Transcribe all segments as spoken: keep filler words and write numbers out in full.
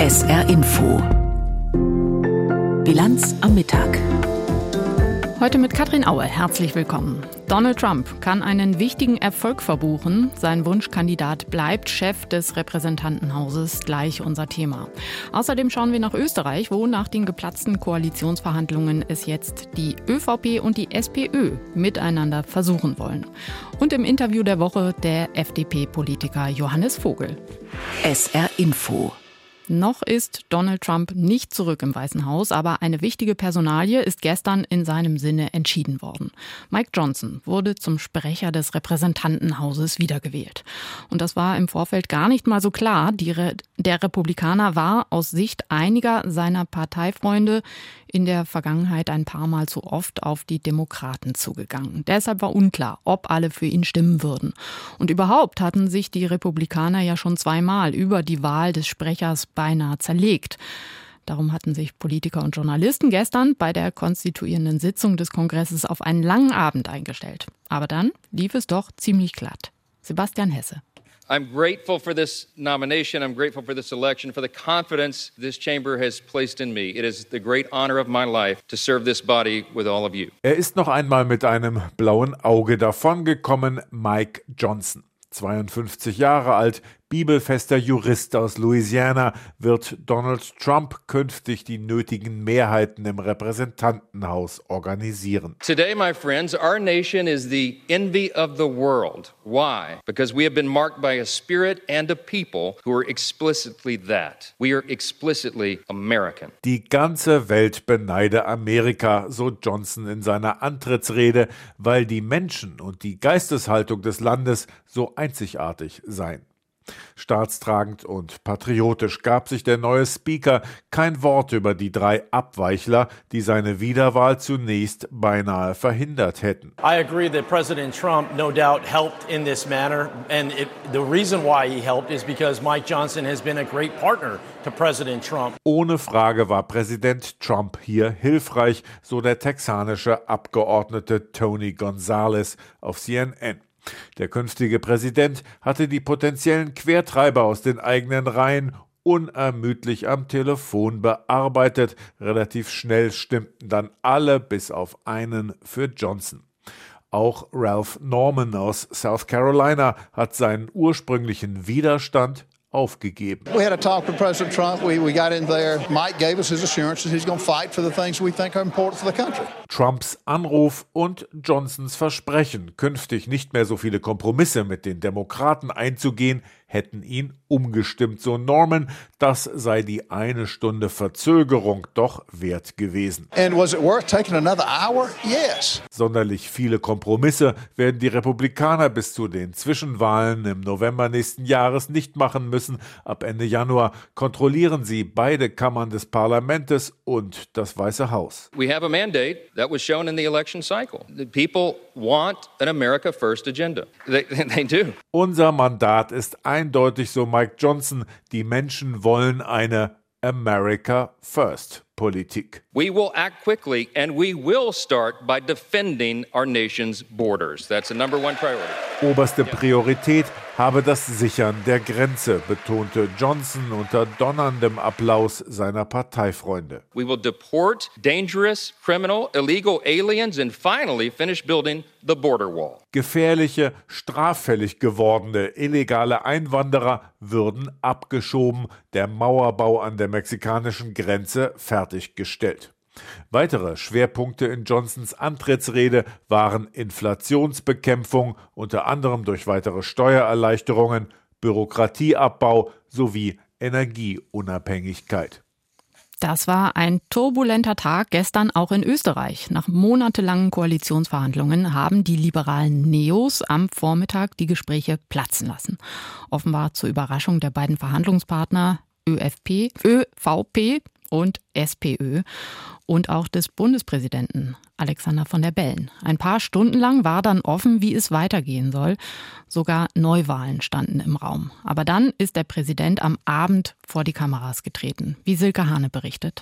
S R Info. Bilanz am Mittag. Heute mit Katrin Aue. Herzlich willkommen. Donald Trump kann einen wichtigen Erfolg verbuchen. Sein Wunschkandidat bleibt Chef des Repräsentantenhauses. Gleich unser Thema. Außerdem schauen wir nach Österreich, wo nach den geplatzten Koalitionsverhandlungen es jetzt die ÖVP und die SPÖ miteinander versuchen wollen. Und im Interview der Woche der F D P-Politiker Johannes Vogel. S R Info. Noch ist Donald Trump nicht zurück im Weißen Haus, aber eine wichtige Personalie ist gestern in seinem Sinne entschieden worden. Mike Johnson wurde zum Sprecher des Repräsentantenhauses wiedergewählt. Und das war im Vorfeld gar nicht mal so klar. Die Re- der Republikaner war aus Sicht einiger seiner Parteifreunde in der Vergangenheit ein paar Mal zu oft auf die Demokraten zugegangen. Deshalb war unklar, ob alle für ihn stimmen würden. Und überhaupt hatten sich die Republikaner ja schon zweimal über die Wahl des Sprechers beinahe zerlegt. Darum hatten sich Politiker und Journalisten gestern bei der konstituierenden Sitzung des Kongresses auf einen langen Abend eingestellt. Aber dann lief es doch ziemlich glatt. Sebastian Hesse. I'm grateful for this nomination. I'm grateful for this election, for the confidence this chamber has placed in me. It is the great honor of my life to serve this body with all of you. Er ist noch einmal mit einem blauen Auge davongekommen, Mike Johnson. zweiundfünfzig Jahre alt, bibelfester Jurist aus Louisiana, wird Donald Trump künftig die nötigen Mehrheiten im Repräsentantenhaus organisieren. Today, my friends, our nation is the envy of the world. Why? Because we have been marked by a spirit and a people who are explicitly that. We are explicitly American. Die ganze Welt beneide Amerika, so Johnson in seiner Antrittsrede, weil die Menschen und die Geisteshaltung des Landes so einzigartig seien. Staatstragend und patriotisch gab sich der neue Speaker kein Wort über die drei Abweichler, die seine Wiederwahl zunächst beinahe verhindert hätten. I agree that President Trump no doubt helped in this manner, and it, the reason why he helped is because Mike Johnson has been a great partner to President Trump. Ohne Frage war Präsident Trump hier hilfreich, so der texanische Abgeordnete Tony Gonzalez auf C N N. Der künftige Präsident hatte die potenziellen Quertreiber aus den eigenen Reihen unermüdlich am Telefon bearbeitet. Relativ schnell stimmten dann alle bis auf einen für Johnson. Auch Ralph Norman aus South Carolina hat seinen ursprünglichen Widerstand aufgegeben. We had a talk with President Trump. We, we got in there. Mike gave us his assurance that he's going to fight for the things we think are important for the country. Trumps Anruf und Johnsons Versprechen, künftig nicht mehr so viele Kompromisse mit den Demokraten einzugehen, hätten ihn umgestimmt, so Norman. Das sei die eine Stunde Verzögerung doch wert gewesen. And was it worth taking another hour? Yes. Sonderlich viele Kompromisse werden die Republikaner bis zu den Zwischenwahlen im November nächsten Jahres nicht machen müssen. Ab Ende Januar kontrollieren sie beide Kammern des Parlaments und das Weiße Haus. We have a mandate that was shown in the election cycle. The people want an America First agenda. They, they do. Unser Mandat ist eindeutig, so Mike Johnson. Die Menschen wollen eine America First Politik. We will act quickly and we will start by defending our nation's borders. That's the number one priority. Oberste Priorität habe das Sichern der Grenze, betonte Johnson unter donnerndem Applaus seiner Parteifreunde. We will deport dangerous, criminal, illegal aliens and finally finish building the border wall. Gefährliche, straffällig gewordene illegale Einwanderer würden abgeschoben, der Mauerbau an der mexikanischen Grenze fertiggestellt. Weitere Schwerpunkte in Johnsons Antrittsrede waren Inflationsbekämpfung, unter anderem durch weitere Steuererleichterungen, Bürokratieabbau sowie Energieunabhängigkeit. Das war ein turbulenter Tag gestern auch in Österreich. Nach monatelangen Koalitionsverhandlungen haben die liberalen Neos am Vormittag die Gespräche platzen lassen. Offenbar zur Überraschung der beiden Verhandlungspartner ÖVP, ÖVP und SPÖ und auch des Bundespräsidenten Alexander von der Bellen. Ein paar Stunden lang war dann offen, wie es weitergehen soll. Sogar Neuwahlen standen im Raum. Aber dann ist der Präsident am Abend vor die Kameras getreten, wie Silke Hane berichtet.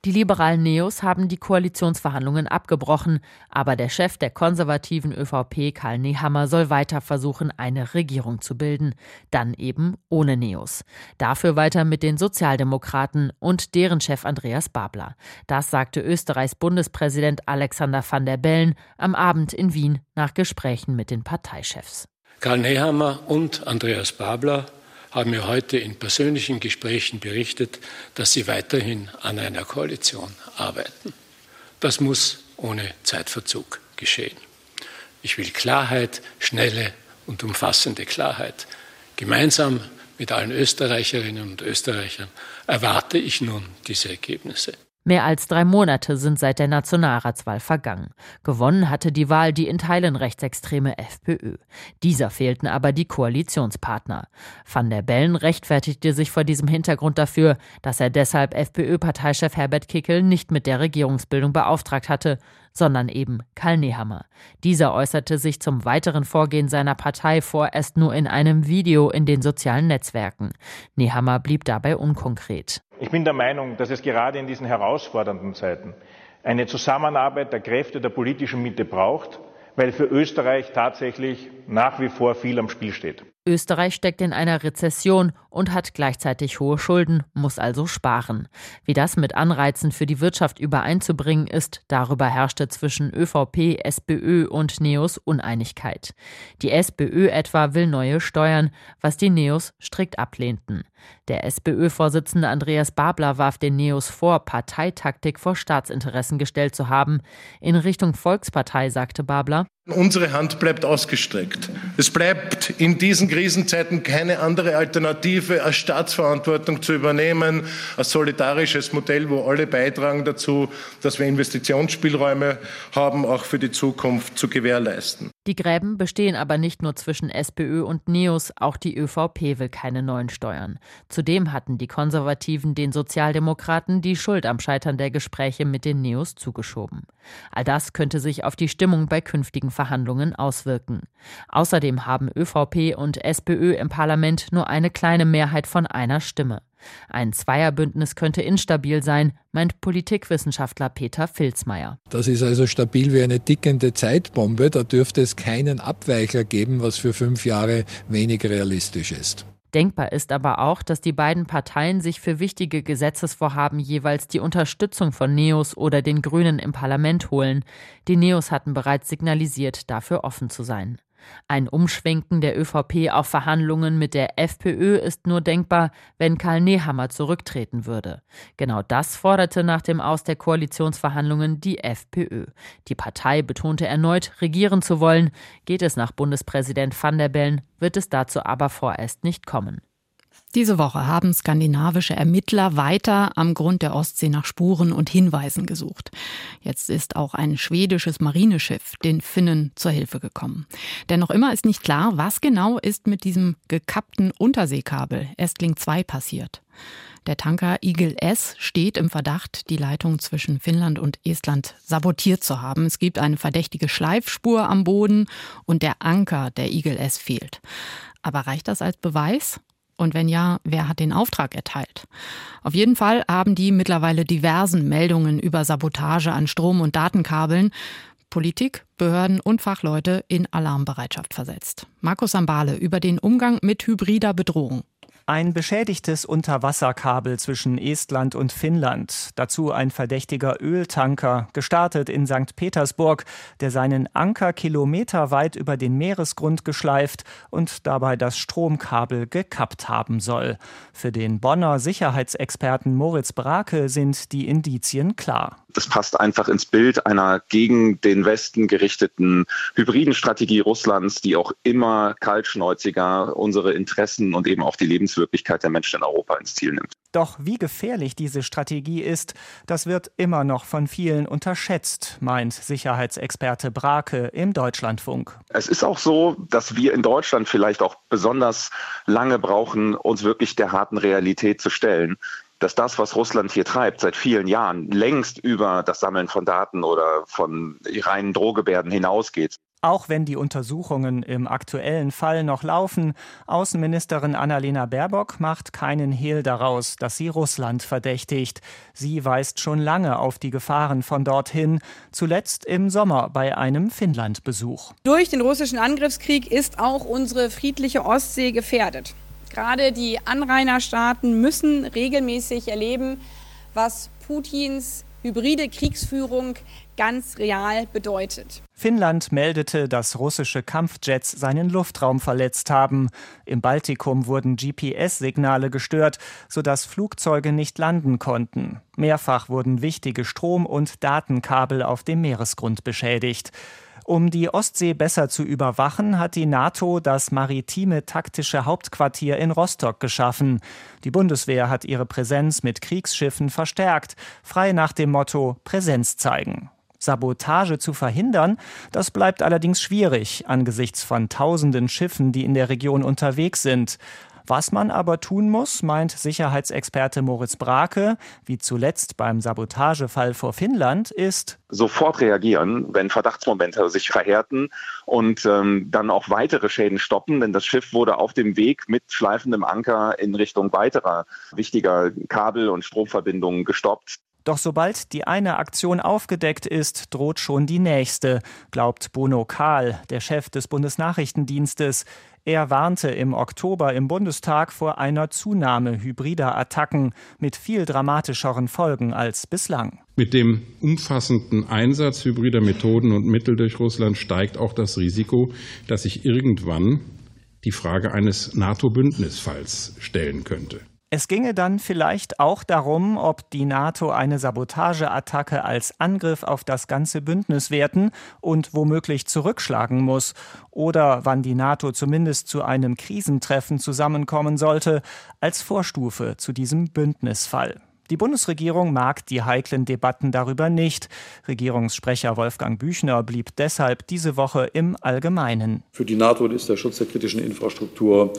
Die liberalen Neos haben die Koalitionsverhandlungen abgebrochen, aber der Chef der konservativen ÖVP, Karl Nehammer, soll weiter versuchen, eine Regierung zu bilden. Dann eben ohne Neos. Dafür weiter mit den Sozialdemokraten und deren Chef Andreas Babler. Das sagte Österreichs Bundespräsident Alexander Van der Bellen am Abend in Wien nach Gesprächen mit den Parteichefs. Karl Nehammer und Andreas Babler haben mir heute in persönlichen Gesprächen berichtet, dass sie weiterhin an einer Koalition arbeiten. Das muss ohne Zeitverzug geschehen. Ich will Klarheit, schnelle und umfassende Klarheit. Gemeinsam mit allen Österreicherinnen und Österreichern erwarte ich nun diese Ergebnisse. Mehr als drei Monate sind seit der Nationalratswahl vergangen. Gewonnen hatte die Wahl die in Teilen rechtsextreme FPÖ. Dieser fehlten aber die Koalitionspartner. Van der Bellen rechtfertigte sich vor diesem Hintergrund dafür, dass er deshalb FPÖ-Parteichef Herbert Kickl nicht mit der Regierungsbildung beauftragt hatte, sondern eben Karl Nehammer. Dieser äußerte sich zum weiteren Vorgehen seiner Partei vorerst nur in einem Video in den sozialen Netzwerken. Nehammer blieb dabei unkonkret. Ich bin der Meinung, dass es gerade in diesen herausfordernden Zeiten eine Zusammenarbeit der Kräfte der politischen Mitte braucht, weil für Österreich tatsächlich nach wie vor viel am Spiel steht. Österreich steckt in einer Rezession und hat gleichzeitig hohe Schulden, muss also sparen. Wie das mit Anreizen für die Wirtschaft übereinzubringen ist, darüber herrschte zwischen ÖVP, SPÖ und Neos Uneinigkeit. Die SPÖ etwa will neue Steuern, was die Neos strikt ablehnten. Der SPÖ-Vorsitzende Andreas Babler warf den Neos vor, Parteitaktik vor Staatsinteressen gestellt zu haben. In Richtung Volkspartei sagte Babler: Unsere Hand bleibt ausgestreckt. Es bleibt in diesen Krisenzeiten keine andere Alternative, als Staatsverantwortung zu übernehmen, ein solidarisches Modell, wo alle beitragen dazu, dass wir Investitionsspielräume haben, auch für die Zukunft zu gewährleisten. Die Gräben bestehen aber nicht nur zwischen SPÖ und Neos, auch die ÖVP will keine neuen Steuern. Zudem hatten die Konservativen den Sozialdemokraten die Schuld am Scheitern der Gespräche mit den Neos zugeschoben. All das könnte sich auf die Stimmung bei künftigen Verhandlungen auswirken. Außerdem haben ÖVP und SPÖ im Parlament nur eine kleine Mehrheit von einer Stimme. Ein Zweierbündnis könnte instabil sein, meint Politikwissenschaftler Peter Filzmeier. Das ist also stabil wie eine tickende Zeitbombe. Da dürfte es keinen Abweichler geben, was für fünf Jahre wenig realistisch ist. Denkbar ist aber auch, dass die beiden Parteien sich für wichtige Gesetzesvorhaben jeweils die Unterstützung von Neos oder den Grünen im Parlament holen. Die Neos hatten bereits signalisiert, dafür offen zu sein. Ein Umschwenken der ÖVP auf Verhandlungen mit der FPÖ ist nur denkbar, wenn Karl Nehammer zurücktreten würde. Genau das forderte nach dem Aus der Koalitionsverhandlungen die FPÖ. Die Partei betonte erneut, regieren zu wollen. Geht es nach Bundespräsident Van der Bellen, wird es dazu aber vorerst nicht kommen. Diese Woche haben skandinavische Ermittler weiter am Grund der Ostsee nach Spuren und Hinweisen gesucht. Jetzt ist auch ein schwedisches Marineschiff den Finnen zur Hilfe gekommen. Denn noch immer ist nicht klar, was genau ist mit diesem gekappten Unterseekabel Estling zwei passiert. Der Tanker Eagle S steht im Verdacht, die Leitung zwischen Finnland und Estland sabotiert zu haben. Es gibt eine verdächtige Schleifspur am Boden und der Anker der Eagle S fehlt. Aber reicht das als Beweis? Und wenn ja, wer hat den Auftrag erteilt? Auf jeden Fall haben die mittlerweile diversen Meldungen über Sabotage an Strom- und Datenkabeln Politik, Behörden und Fachleute in Alarmbereitschaft versetzt. Markus Sambale über den Umgang mit hybrider Bedrohung. Ein beschädigtes Unterwasserkabel zwischen Estland und Finnland. Dazu ein verdächtiger Öltanker, gestartet in Sankt Petersburg, der seinen Anker kilometerweit über den Meeresgrund geschleift und dabei das Stromkabel gekappt haben soll. Für den Bonner Sicherheitsexperten Moritz Brake sind die Indizien klar. Das passt einfach ins Bild einer gegen den Westen gerichteten hybriden Strategie Russlands, die auch immer kaltschnäuziger unsere Interessen und eben auch die Lebenswirklichkeit der Menschen in Europa ins Ziel nimmt. Doch wie gefährlich diese Strategie ist, das wird immer noch von vielen unterschätzt, meint Sicherheitsexperte Brake im Deutschlandfunk. Es ist auch so, dass wir in Deutschland vielleicht auch besonders lange brauchen, uns wirklich der harten Realität zu stellen. Dass das, was Russland hier treibt, seit vielen Jahren längst über das Sammeln von Daten oder von reinen Drohgebärden hinausgeht. Auch wenn die Untersuchungen im aktuellen Fall noch laufen, Außenministerin Annalena Baerbock macht keinen Hehl daraus, dass sie Russland verdächtigt. Sie weist schon lange auf die Gefahren von dorthin, zuletzt im Sommer bei einem Finnland-Besuch. Durch den russischen Angriffskrieg ist auch unsere friedliche Ostsee gefährdet. Gerade die Anrainerstaaten müssen regelmäßig erleben, was Putins hybride Kriegsführung ganz real bedeutet. Finnland meldete, dass russische Kampfjets seinen Luftraum verletzt haben. Im Baltikum wurden G P S-Signale gestört, sodass Flugzeuge nicht landen konnten. Mehrfach wurden wichtige Strom- und Datenkabel auf dem Meeresgrund beschädigt. Um die Ostsee besser zu überwachen, hat die NATO das maritime taktische Hauptquartier in Rostock geschaffen. Die Bundeswehr hat ihre Präsenz mit Kriegsschiffen verstärkt, frei nach dem Motto Präsenz zeigen. Sabotage zu verhindern, das bleibt allerdings schwierig angesichts von tausenden Schiffen, die in der Region unterwegs sind. Was man aber tun muss, meint Sicherheitsexperte Moritz Brake, wie zuletzt beim Sabotagefall vor Finnland, ist sofort reagieren, wenn Verdachtsmomente sich verhärten und ähm, dann auch weitere Schäden stoppen, denn das Schiff wurde auf dem Weg mit schleifendem Anker in Richtung weiterer wichtiger Kabel- und Stromverbindungen gestoppt. Doch sobald die eine Aktion aufgedeckt ist, droht schon die nächste, glaubt Bono Kahl, der Chef des Bundesnachrichtendienstes. Er warnte im Oktober im Bundestag vor einer Zunahme hybrider Attacken mit viel dramatischeren Folgen als bislang. Mit dem umfassenden Einsatz hybrider Methoden und Mittel durch Russland steigt auch das Risiko, dass sich irgendwann die Frage eines NATO-Bündnisfalls stellen könnte. Es ginge dann vielleicht auch darum, ob die NATO eine Sabotageattacke als Angriff auf das ganze Bündnis werten und womöglich zurückschlagen muss, oder wann die NATO zumindest zu einem Krisentreffen zusammenkommen sollte, als Vorstufe zu diesem Bündnisfall. Die Bundesregierung mag die heiklen Debatten darüber nicht. Regierungssprecher Wolfgang Büchner blieb deshalb diese Woche im Allgemeinen. Für die NATO ist der Schutz der kritischen Infrastruktur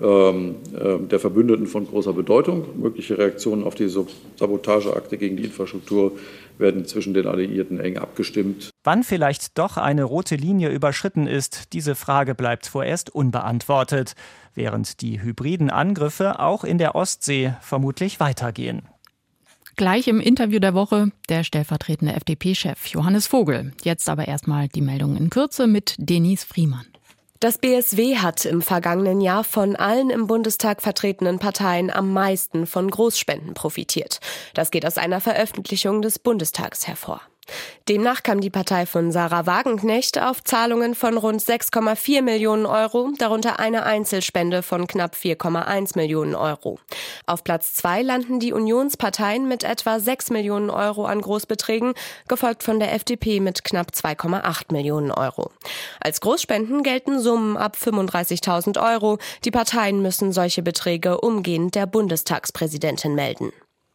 der Verbündeten von großer Bedeutung. Mögliche Reaktionen auf die Sabotageakte gegen die Infrastruktur werden zwischen den Alliierten eng abgestimmt. Wann vielleicht doch eine rote Linie überschritten ist, diese Frage bleibt vorerst unbeantwortet, während die hybriden Angriffe auch in der Ostsee vermutlich weitergehen. Gleich im Interview der Woche der stellvertretende F D P-Chef Johannes Vogel. Jetzt aber erstmal die Meldung in Kürze mit Denise Friemann. Das B S W hat im vergangenen Jahr von allen im Bundestag vertretenen Parteien am meisten von Großspenden profitiert. Das geht aus einer Veröffentlichung des Bundestags hervor. Demnach kam die Partei von Sarah Wagenknecht auf Zahlungen von rund sechs Komma vier Millionen Euro, darunter eine Einzelspende von knapp vier Komma eins Millionen Euro. Auf Platz zwei landen die Unionsparteien mit etwa sechs Millionen Euro an Großbeträgen, gefolgt von der F D P mit knapp zwei Komma acht Millionen Euro. Als Großspenden gelten Summen ab fünfunddreißigtausend Euro. Die Parteien müssen solche Beträge umgehend der Bundestagspräsidentin melden.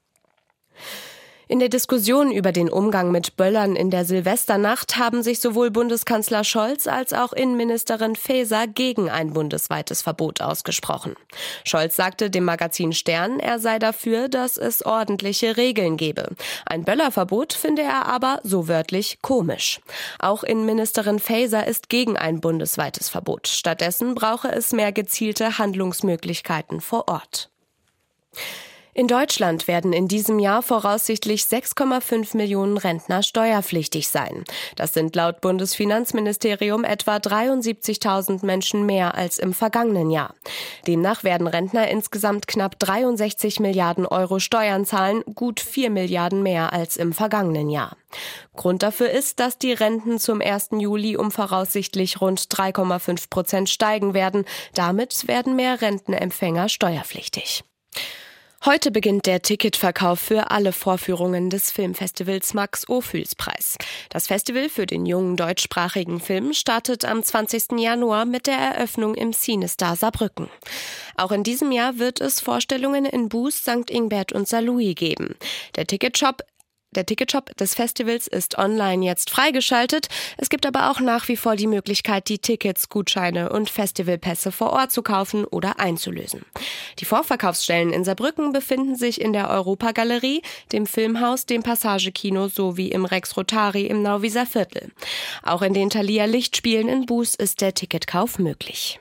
In der Diskussion über den Umgang mit Böllern in der Silvesternacht haben sich sowohl Bundeskanzler Scholz als auch Innenministerin Faeser gegen ein bundesweites Verbot ausgesprochen. Scholz sagte dem Magazin Stern, er sei dafür, dass es ordentliche Regeln gebe. Ein Böllerverbot finde er aber, so wörtlich, komisch. Auch Innenministerin Faeser ist gegen ein bundesweites Verbot. Stattdessen brauche es mehr gezielte Handlungsmöglichkeiten vor Ort. In Deutschland werden in diesem Jahr voraussichtlich sechs Komma fünf Millionen Rentner steuerpflichtig sein. Das sind laut Bundesfinanzministerium etwa dreiundsiebzigtausend Menschen mehr als im vergangenen Jahr. Demnach werden Rentner insgesamt knapp dreiundsechzig Milliarden Euro Steuern zahlen, gut vier Milliarden mehr als im vergangenen Jahr. Grund dafür ist, dass die Renten zum ersten Juli um voraussichtlich rund drei Komma fünf Prozent steigen werden. Damit werden mehr Rentenempfänger steuerpflichtig. Heute beginnt der Ticketverkauf für alle Vorführungen des Filmfestivals Max-Ophüls-Preis. Das Festival für den jungen deutschsprachigen Film startet am zwanzigsten Januar mit der Eröffnung im Cinestar Saarbrücken. Auch in diesem Jahr wird es Vorstellungen in Buß, Sankt Ingbert und Saarlouis geben. Der Ticketshop Der Ticketshop des Festivals ist online jetzt freigeschaltet. Es gibt aber auch nach wie vor die Möglichkeit, die Tickets, Gutscheine und Festivalpässe vor Ort zu kaufen oder einzulösen. Die Vorverkaufsstellen in Saarbrücken befinden sich in der Europagalerie, dem Filmhaus, dem Passagekino sowie im Rex Rotari im Nauwieser Viertel. Auch in den Thalia Lichtspielen in Buß ist der Ticketkauf möglich.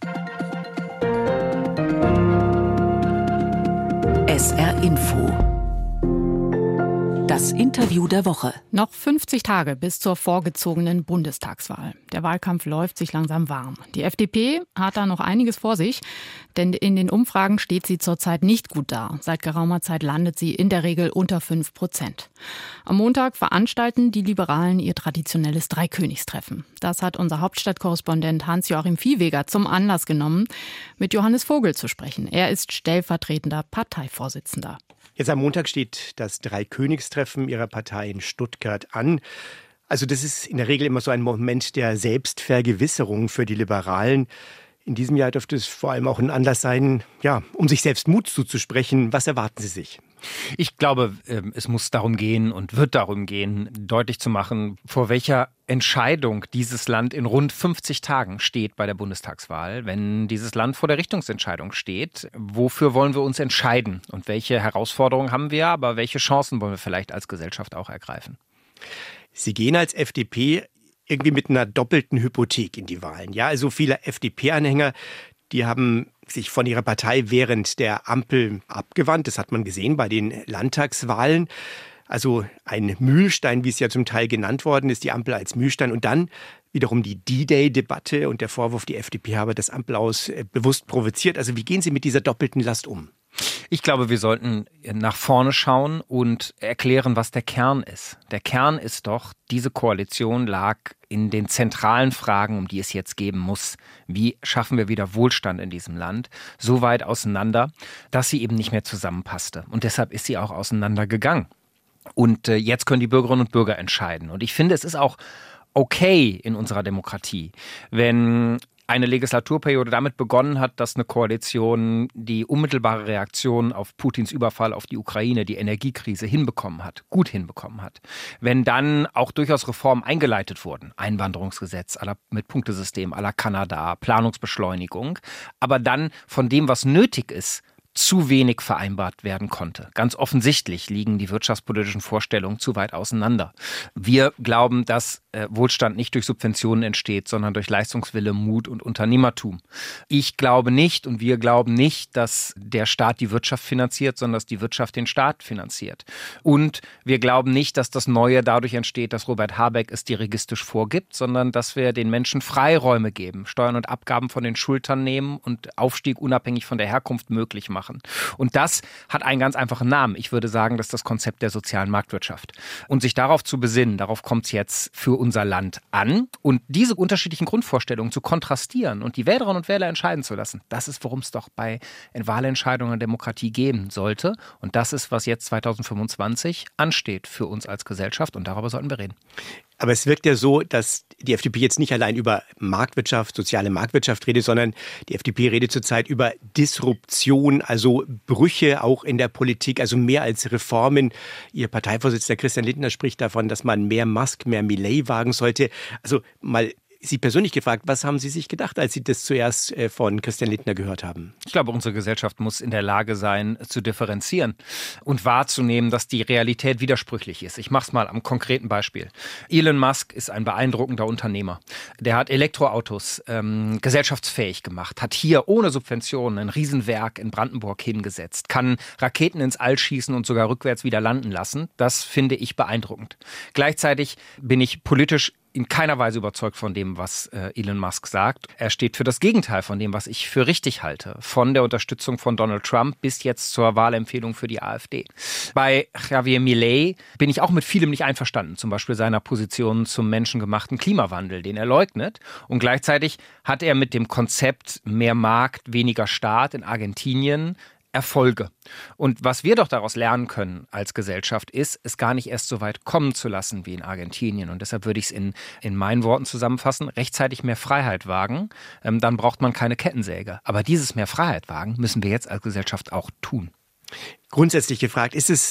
S R Info. Das Interview der Woche. Noch fünfzig Tage bis zur vorgezogenen Bundestagswahl. Der Wahlkampf läuft sich langsam warm. Die F D P hat da noch einiges vor sich, denn in den Umfragen steht sie zurzeit nicht gut da. Seit geraumer Zeit landet sie in der Regel unter fünf Prozent. Am Montag veranstalten die Liberalen ihr traditionelles Dreikönigstreffen. Das hat unser Hauptstadtkorrespondent Hans-Joachim Viehweger zum Anlass genommen, mit Johannes Vogel zu sprechen. Er ist stellvertretender Parteivorsitzender. Jetzt am Montag steht das Dreikönigstreffen Ihrer Partei in Stuttgart an. Also das ist in der Regel immer so ein Moment der Selbstvergewisserung für die Liberalen. In diesem Jahr dürfte es vor allem auch ein Anlass sein, ja, um sich selbst Mut zuzusprechen. Was erwarten Sie sich? Ich glaube, es muss darum gehen und wird darum gehen, deutlich zu machen, vor welcher Entscheidung dieses Land in rund fünfzig Tagen steht bei der Bundestagswahl. Wenn dieses Land vor der Richtungsentscheidung steht, wofür wollen wir uns entscheiden? Und welche Herausforderungen haben wir, aber welche Chancen wollen wir vielleicht als Gesellschaft auch ergreifen? Sie gehen als F D P irgendwie mit einer doppelten Hypothek in die Wahlen. Ja, also viele F D P-Anhänger, die haben sich von ihrer Partei während der Ampel abgewandt. Das hat man gesehen bei den Landtagswahlen. Also ein Mühlstein, wie es ja zum Teil genannt worden ist, die Ampel als Mühlstein. Und dann wiederum die D-Day-Debatte und der Vorwurf, die F D P habe das Ampelaus bewusst provoziert. Also wie gehen Sie mit dieser doppelten Last um? Ich glaube, wir sollten nach vorne schauen und erklären, was der Kern ist. Der Kern ist doch, diese Koalition lag in den zentralen Fragen, um die es jetzt geben muss. Wie schaffen wir wieder Wohlstand in diesem Land? So weit auseinander, dass sie eben nicht mehr zusammenpasste. Und deshalb ist sie auch auseinandergegangen. Und äh, jetzt können die Bürgerinnen und Bürger entscheiden. Und ich finde, es ist auch okay in unserer Demokratie, wenn eine Legislaturperiode damit begonnen hat, dass eine Koalition die unmittelbare Reaktion auf Putins Überfall auf die Ukraine, die Energiekrise hinbekommen hat, gut hinbekommen hat. Wenn dann auch durchaus Reformen eingeleitet wurden, Einwanderungsgesetz à la, mit Punktesystem à la Kanada, Planungsbeschleunigung, aber dann von dem, was nötig ist, zu wenig vereinbart werden konnte. Ganz offensichtlich liegen die wirtschaftspolitischen Vorstellungen zu weit auseinander. Wir glauben, dass äh, Wohlstand nicht durch Subventionen entsteht, sondern durch Leistungswille, Mut und Unternehmertum. Ich glaube nicht und wir glauben nicht, dass der Staat die Wirtschaft finanziert, sondern dass die Wirtschaft den Staat finanziert. Und wir glauben nicht, dass das Neue dadurch entsteht, dass Robert Habeck es dirigistisch vorgibt, sondern dass wir den Menschen Freiräume geben, Steuern und Abgaben von den Schultern nehmen und Aufstieg unabhängig von der Herkunft möglich machen. Und das hat einen ganz einfachen Namen. Ich würde sagen, das ist das Konzept der sozialen Marktwirtschaft. Und sich darauf zu besinnen, darauf kommt es jetzt für unser Land an. Und diese unterschiedlichen Grundvorstellungen zu kontrastieren und die Wählerinnen und Wähler entscheiden zu lassen, das ist, worum es doch bei Wahlentscheidungen in der Demokratie geben sollte. Und das ist, was jetzt zweitausendfünfundzwanzig ansteht für uns als Gesellschaft. Und darüber sollten wir reden. Aber es wirkt ja so, dass die F D P jetzt nicht allein über Marktwirtschaft, soziale Marktwirtschaft redet, sondern die F D P redet zurzeit über Disruption, also Brüche auch in der Politik, also mehr als Reformen. Ihr Parteivorsitzender Christian Lindner spricht davon, dass man mehr Musk, mehr Milei wagen sollte. Also mal Sie persönlich gefragt, was haben Sie sich gedacht, als Sie das zuerst von Christian Lindner gehört haben? Ich glaube, unsere Gesellschaft muss in der Lage sein, zu differenzieren und wahrzunehmen, dass die Realität widersprüchlich ist. Ich mache es mal am konkreten Beispiel. Elon Musk ist ein beeindruckender Unternehmer. Der hat Elektroautos ähm, gesellschaftsfähig gemacht, hat hier ohne Subventionen ein Riesenwerk in Brandenburg hingesetzt, kann Raketen ins All schießen und sogar rückwärts wieder landen lassen. Das finde ich beeindruckend. Gleichzeitig bin ich politisch in keiner Weise überzeugt von dem, was äh, Elon Musk sagt. Er steht für das Gegenteil von dem, was ich für richtig halte. Von der Unterstützung von Donald Trump bis jetzt zur Wahlempfehlung für die AfD. Bei Javier Milei bin ich auch mit vielem nicht einverstanden. Zum Beispiel seiner Position zum menschengemachten Klimawandel, den er leugnet. Und gleichzeitig hat er mit dem Konzept mehr Markt, weniger Staat in Argentinien Erfolge. Und was wir doch daraus lernen können als Gesellschaft ist, es gar nicht erst so weit kommen zu lassen wie in Argentinien. Und deshalb würde ich es in, in meinen Worten zusammenfassen, rechtzeitig mehr Freiheit wagen, ähm, dann braucht man keine Kettensäge. Aber dieses mehr Freiheit wagen müssen wir jetzt als Gesellschaft auch tun. Grundsätzlich gefragt, ist es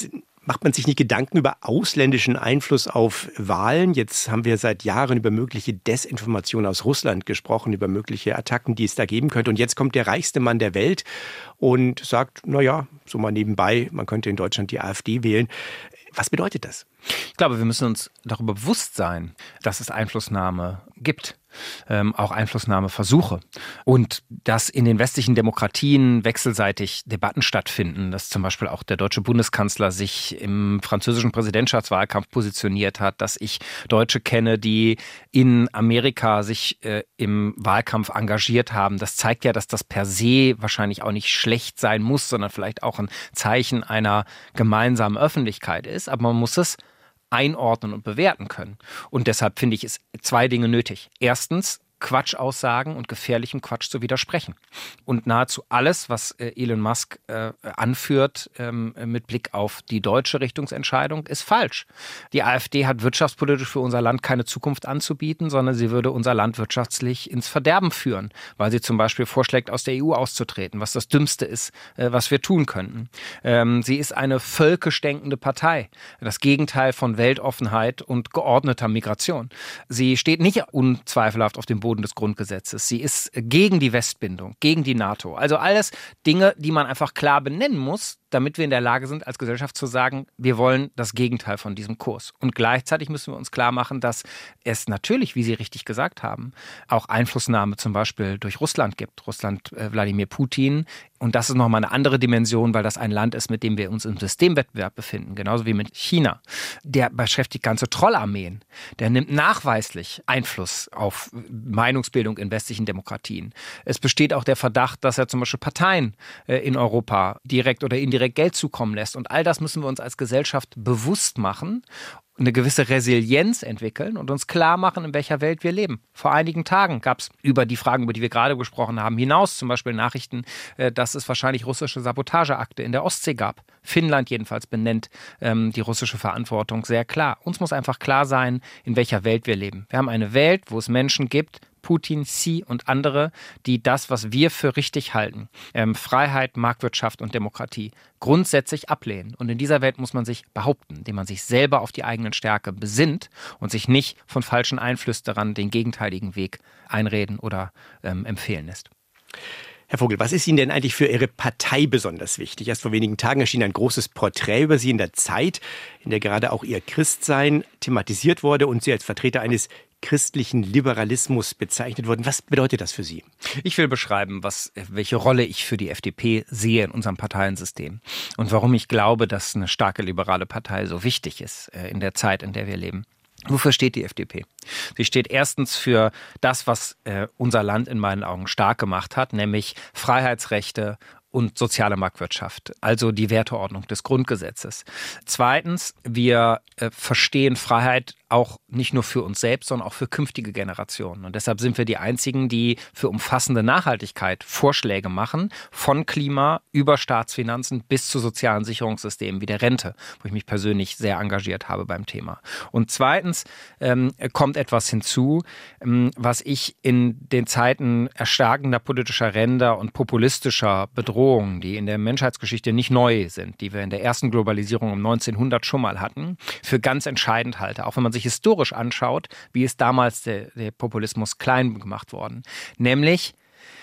Macht man sich nicht Gedanken über ausländischen Einfluss auf Wahlen? Jetzt haben wir seit Jahren über mögliche Desinformation aus Russland gesprochen, über mögliche Attacken, die es da geben könnte. Und jetzt kommt der reichste Mann der Welt und sagt, na ja, so mal nebenbei, man könnte in Deutschland die AfD wählen. Was bedeutet das? Ich glaube, wir müssen uns darüber bewusst sein, dass es Einflussnahme gibt. Ähm, auch Einflussnahmeversuche. Und dass in den westlichen Demokratien wechselseitig Debatten stattfinden, dass zum Beispiel auch der deutsche Bundeskanzler sich im französischen Präsidentschaftswahlkampf positioniert hat, dass ich Deutsche kenne, die in Amerika sich äh, im Wahlkampf engagiert haben. Das zeigt ja, dass das per se wahrscheinlich auch nicht schlecht sein muss, sondern vielleicht auch ein Zeichen einer gemeinsamen Öffentlichkeit ist. Aber man muss es einordnen und bewerten können. Und deshalb finde ich es zwei Dinge nötig. Erstens, Quatschaussagen und gefährlichem Quatsch zu widersprechen. Und nahezu alles, was äh, Elon Musk äh, anführt ähm, mit Blick auf die deutsche Richtungsentscheidung, ist falsch. Die AfD hat wirtschaftspolitisch für unser Land keine Zukunft anzubieten, sondern sie würde unser Land wirtschaftlich ins Verderben führen, weil sie zum Beispiel vorschlägt, aus der E U auszutreten, was das Dümmste ist, äh, was wir tun könnten. Ähm, sie ist eine völkisch denkende Partei, das Gegenteil von Weltoffenheit und geordneter Migration. Sie steht nicht unzweifelhaft auf dem Boden des Grundgesetzes. Sie ist gegen die Westbindung, gegen die NATO. Also alles Dinge, die man einfach klar benennen muss, damit wir in der Lage sind, als Gesellschaft zu sagen, wir wollen das Gegenteil von diesem Kurs. Und gleichzeitig müssen wir uns klar machen, dass es natürlich, wie Sie richtig gesagt haben, auch Einflussnahme zum Beispiel durch Russland gibt. Russland, äh, Wladimir Putin. Und das ist nochmal eine andere Dimension, weil das ein Land ist, mit dem wir uns im Systemwettbewerb befinden, genauso wie mit China. Der beschäftigt ganze Trollarmeen. Der nimmt nachweislich Einfluss auf Meinungsbildung in westlichen Demokratien. Es besteht auch der Verdacht, dass er zum Beispiel Parteien äh, in Europa direkt oder indirekt Geld zukommen lässt. Und all das müssen wir uns als Gesellschaft bewusst machen, eine gewisse Resilienz entwickeln und uns klar machen, in welcher Welt wir leben. Vor einigen Tagen gab es über die Fragen, über die wir gerade gesprochen haben, hinaus zum Beispiel Nachrichten, dass es wahrscheinlich russische Sabotageakte in der Ostsee gab. Finnland jedenfalls benennt ähm, die russische Verantwortung sehr klar. Uns muss einfach klar sein, in welcher Welt wir leben. Wir haben eine Welt, wo es Menschen gibt, Putin, Xi und andere, die das, was wir für richtig halten, ähm, Freiheit, Marktwirtschaft und Demokratie, grundsätzlich ablehnen. Und in dieser Welt muss man sich behaupten, indem man sich selber auf die eigenen Stärke besinnt und sich nicht von falschen Einflüsterern den gegenteiligen Weg einreden oder ähm, empfehlen lässt. Herr Vogel, was ist Ihnen denn eigentlich für Ihre Partei besonders wichtig? Erst vor wenigen Tagen erschien ein großes Porträt über Sie in der Zeit, in der gerade auch Ihr Christsein thematisiert wurde und Sie als Vertreter eines christlichen Liberalismus bezeichnet wurden. Was bedeutet das für Sie? Ich will beschreiben, was, welche Rolle ich für die F D P sehe in unserem Parteiensystem und warum ich glaube, dass eine starke liberale Partei so wichtig ist in der Zeit, in der wir leben. Wofür steht die F D P? Sie steht erstens für das, was äh, unser Land in meinen Augen stark gemacht hat, nämlich Freiheitsrechte und soziale Marktwirtschaft, also die Werteordnung des Grundgesetzes. Zweitens, wir äh, verstehen Freiheit auch nicht nur für uns selbst, sondern auch für künftige Generationen. Und deshalb sind wir die Einzigen, die für umfassende Nachhaltigkeit Vorschläge machen, von Klima über Staatsfinanzen bis zu sozialen Sicherungssystemen wie der Rente, wo ich mich persönlich sehr engagiert habe beim Thema. Und zweitens ähm, kommt etwas hinzu, ähm, was ich in den Zeiten erstarkender politischer Ränder und populistischer Bedrohungen, die in der Menschheitsgeschichte nicht neu sind, die wir in der ersten Globalisierung um neunzehnhundert schon mal hatten, für ganz entscheidend halte. Auch wenn man sich historisch anschaut, wie ist damals der, der Populismus klein gemacht worden. Nämlich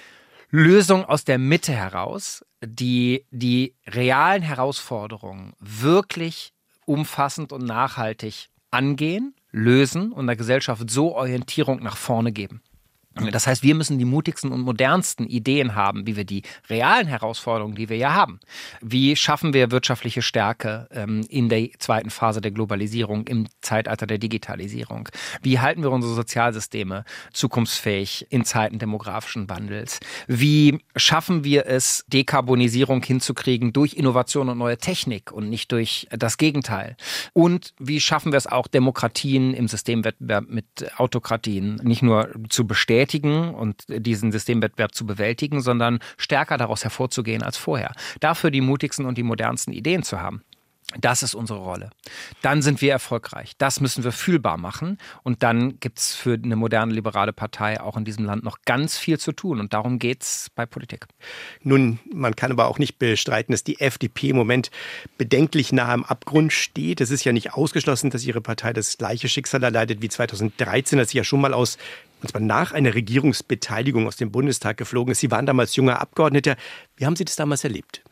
Lösung aus der Mitte heraus, die die realen Herausforderungen wirklich umfassend und nachhaltig angehen, lösen und der Gesellschaft so Orientierung nach vorne geben. Das heißt, wir müssen die mutigsten und modernsten Ideen haben, wie wir die realen Herausforderungen, die wir ja haben. Wie schaffen wir wirtschaftliche Stärke ähm, in der zweiten Phase der Globalisierung, im Zeitalter der Digitalisierung? Wie halten wir unsere Sozialsysteme zukunftsfähig in Zeiten demografischen Wandels? Wie schaffen wir es, Dekarbonisierung hinzukriegen durch Innovation und neue Technik und nicht durch das Gegenteil? Und wie schaffen wir es auch, Demokratien im Systemwettbewerb mit Autokratien nicht nur zu bestätigen, und diesen Systemwettbewerb zu bewältigen, sondern stärker daraus hervorzugehen als vorher. Dafür die mutigsten und die modernsten Ideen zu haben. Das ist unsere Rolle. Dann sind wir erfolgreich. Das müssen wir fühlbar machen. Und dann gibt es für eine moderne liberale Partei auch in diesem Land noch ganz viel zu tun. Und darum geht es bei Politik. Nun, man kann aber auch nicht bestreiten, dass die F D P im Moment bedenklich nah am Abgrund steht. Es ist ja nicht ausgeschlossen, dass ihre Partei das gleiche Schicksal erleidet wie zweitausenddreizehn, als sie ja schon mal aus, und zwar nach einer Regierungsbeteiligung aus dem Bundestag geflogen ist. Sie waren damals junger Abgeordneter. Wie haben Sie das damals erlebt?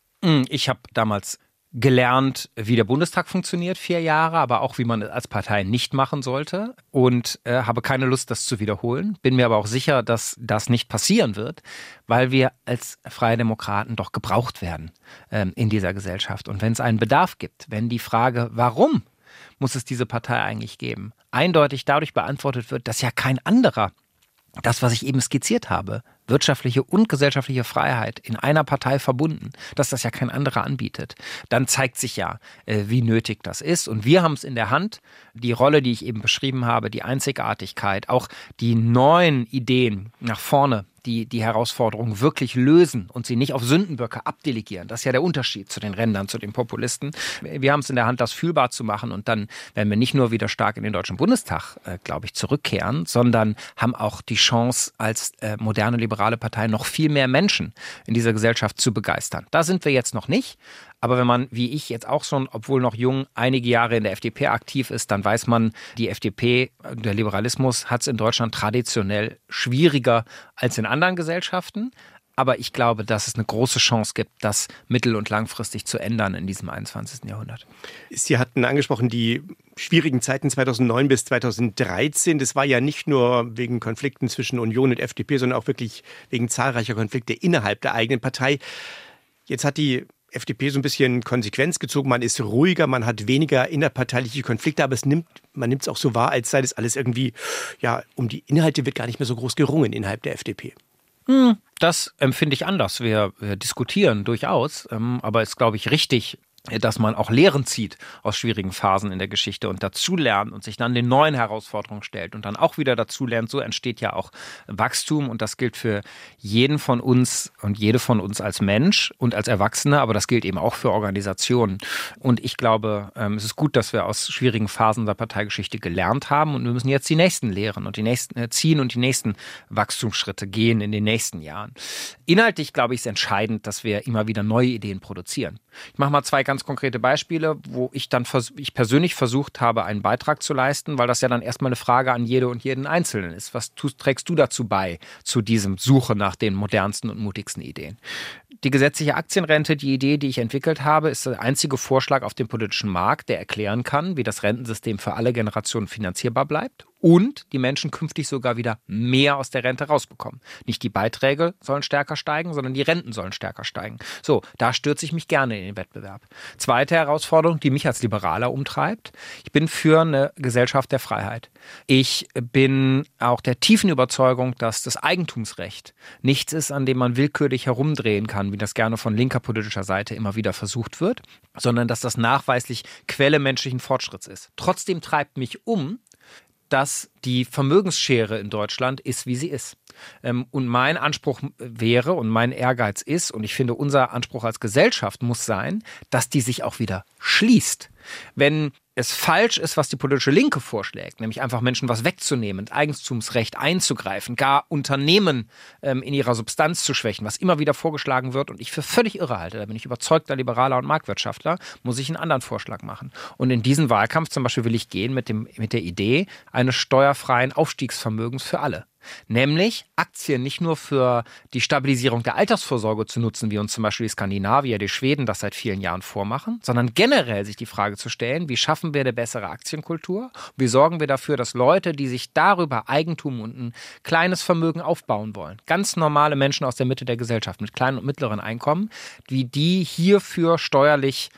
Ich habe damals gelernt, wie der Bundestag funktioniert, vier Jahre, aber auch, wie man es als Partei nicht machen sollte und äh, habe keine Lust, das zu wiederholen. Bin mir aber auch sicher, dass das nicht passieren wird, weil wir als Freie Demokraten doch gebraucht werden ähm, in dieser Gesellschaft. Und wenn es einen Bedarf gibt, wenn die Frage, warum muss es diese Partei eigentlich geben, eindeutig dadurch beantwortet wird, dass ja kein anderer das, was ich eben skizziert habe, wirtschaftliche und gesellschaftliche Freiheit in einer Partei verbunden, dass das ja kein anderer anbietet, dann zeigt sich ja, wie nötig das ist. Und wir haben es in der Hand, die Rolle, die ich eben beschrieben habe, die Einzigartigkeit, auch die neuen Ideen nach vorne, die die Herausforderungen wirklich lösen und sie nicht auf Sündenböcke abdelegieren. Das ist ja der Unterschied zu den Rändern, zu den Populisten. Wir haben es in der Hand, das fühlbar zu machen und dann werden wir nicht nur wieder stark in den Deutschen Bundestag, äh, glaube ich, zurückkehren, sondern haben auch die Chance, als äh, moderne liberale Partei noch viel mehr Menschen in dieser Gesellschaft zu begeistern. Da sind wir jetzt noch nicht. Aber wenn man, wie ich jetzt auch schon, obwohl noch jung, einige Jahre in der F D P aktiv ist, dann weiß man, die F D P, der Liberalismus, hat es in Deutschland traditionell schwieriger als in anderen Gesellschaften. Aber ich glaube, dass es eine große Chance gibt, das mittel- und langfristig zu ändern in diesem einundzwanzigsten Jahrhundert. Sie hatten angesprochen, die schwierigen Zeiten zweitausendneun bis zweitausenddreizehn. Das war ja nicht nur wegen Konflikten zwischen Union und F D P, sondern auch wirklich wegen zahlreicher Konflikte innerhalb der eigenen Partei. Jetzt hat die F D P so ein bisschen Konsequenz gezogen. Man ist ruhiger, man hat weniger innerparteiliche Konflikte, aber es nimmt, man nimmt es auch so wahr, als sei das alles irgendwie, ja, um die Inhalte wird gar nicht mehr so groß gerungen innerhalb der F D P. Hm, das empfinde ich anders. Wir, wir diskutieren durchaus, ähm, aber es ist, glaube ich, richtig, dass man auch Lehren zieht aus schwierigen Phasen in der Geschichte und dazulernt und sich dann den neuen Herausforderungen stellt und dann auch wieder dazulernt. So entsteht ja auch Wachstum und das gilt für jeden von uns und jede von uns als Mensch und als Erwachsene, aber das gilt eben auch für Organisationen. Und ich glaube, es ist gut, dass wir aus schwierigen Phasen der Parteigeschichte gelernt haben und wir müssen jetzt die nächsten lehren und die nächsten ziehen und die nächsten Wachstumsschritte gehen in den nächsten Jahren. Inhaltlich, glaube ich, ist entscheidend, dass wir immer wieder neue Ideen produzieren. Ich mache mal zwei ganz konkrete Beispiele, wo ich dann vers- ich persönlich versucht habe, einen Beitrag zu leisten, weil das ja dann erstmal eine Frage an jede und jeden Einzelnen ist. Was tust, trägst du dazu bei, zu diesem Suche nach den modernsten und mutigsten Ideen? Die gesetzliche Aktienrente, die Idee, die ich entwickelt habe, ist der einzige Vorschlag auf dem politischen Markt, der erklären kann, wie das Rentensystem für alle Generationen finanzierbar bleibt und die Menschen künftig sogar wieder mehr aus der Rente rausbekommen. Nicht die Beiträge sollen stärker steigen, sondern die Renten sollen stärker steigen. So, da stürze ich mich gerne in den Wettbewerb. Zweite Herausforderung, die mich als Liberaler umtreibt. Ich bin für eine Gesellschaft der Freiheit. Ich bin auch der tiefen Überzeugung, dass das Eigentumsrecht nichts ist, an dem man willkürlich herumdrehen kann, wie das gerne von linker politischer Seite immer wieder versucht wird, sondern dass das nachweislich Quelle menschlichen Fortschritts ist. Trotzdem treibt mich um, dass die Vermögensschere in Deutschland ist, wie sie ist. Und mein Anspruch wäre und mein Ehrgeiz ist, und ich finde, unser Anspruch als Gesellschaft muss sein, dass die sich auch wieder schließt. Wenn es falsch ist, was die politische Linke vorschlägt, nämlich einfach Menschen was wegzunehmen, Eigentumsrecht einzugreifen, gar Unternehmen ähm, in ihrer Substanz zu schwächen, was immer wieder vorgeschlagen wird und ich für völlig irre halte, da bin ich überzeugter Liberaler und Marktwirtschaftler, muss ich einen anderen Vorschlag machen. Und in diesen Wahlkampf zum Beispiel will ich gehen mit, dem, mit der Idee eines steuerfreien Aufstiegsvermögens für alle. Nämlich Aktien nicht nur für die Stabilisierung der Altersvorsorge zu nutzen, wie uns zum Beispiel die Skandinavier, die Schweden das seit vielen Jahren vormachen, sondern generell sich die Frage zu stellen, wie schaffen wir eine bessere Aktienkultur? Wie sorgen wir dafür, dass Leute, die sich darüber Eigentum und ein kleines Vermögen aufbauen wollen, ganz normale Menschen aus der Mitte der Gesellschaft mit kleinen und mittleren Einkommen, wie die hierfür steuerlich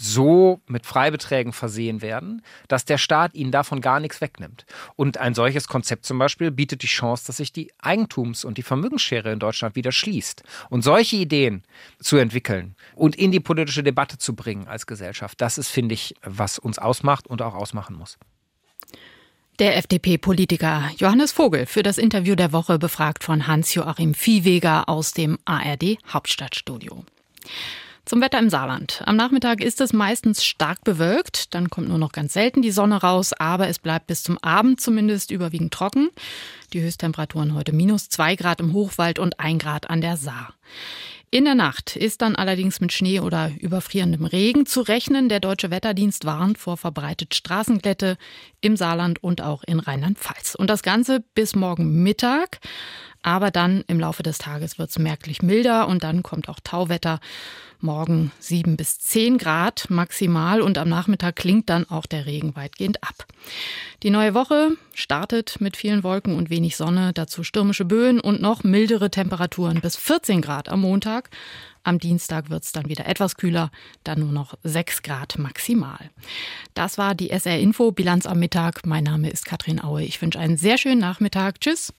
so mit Freibeträgen versehen werden, dass der Staat ihnen davon gar nichts wegnimmt. Und ein solches Konzept zum Beispiel bietet die Chance, dass sich die Eigentums- und die Vermögensschere in Deutschland wieder schließt. Und solche Ideen zu entwickeln und in die politische Debatte zu bringen als Gesellschaft, das ist, finde ich, was uns ausmacht und auch ausmachen muss. Der F D P-Politiker Johannes Vogel für das Interview der Woche, befragt von Hans-Joachim Viehweger aus dem A R D-Hauptstadtstudio. Zum Wetter im Saarland. Am Nachmittag ist es meistens stark bewölkt, dann kommt nur noch ganz selten die Sonne raus, aber es bleibt bis zum Abend zumindest überwiegend trocken. Die Höchsttemperaturen heute minus zwei Grad im Hochwald und ein Grad an der Saar. In der Nacht ist dann allerdings mit Schnee oder überfrierendem Regen zu rechnen. Der Deutsche Wetterdienst warnt vor verbreitet Straßenglätte im Saarland und auch in Rheinland-Pfalz. Und das Ganze bis morgen Mittag. Aber dann im Laufe des Tages wird es merklich milder und dann kommt auch Tauwetter. Morgen sieben bis zehn Grad maximal und am Nachmittag klingt dann auch der Regen weitgehend ab. Die neue Woche startet mit vielen Wolken und wenig Sonne, dazu stürmische Böen und noch mildere Temperaturen bis vierzehn Grad am Montag. Am Dienstag wird es dann wieder etwas kühler, dann nur noch sechs Grad maximal. Das war die S R Info Bilanz am Mittag. Mein Name ist Katrin Aue. Ich wünsche einen sehr schönen Nachmittag. Tschüss.